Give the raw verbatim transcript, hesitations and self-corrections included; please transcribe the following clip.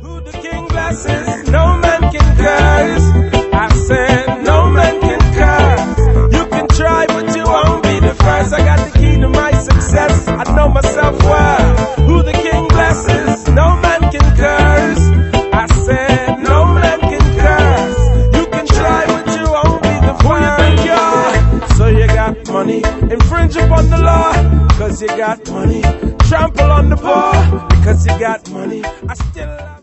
Who the king blesses, no man can curse. I said, no man can curse. You can try, but you won't be the first. I got the key to my success. I know myself well. Who the king blesses, no man can curse. I said, no man can curse. You can try, but you won't be the first. Who you think you are? So you got money. Infringe upon the law, cause you got money. Trample on the ball, because you got money. I still love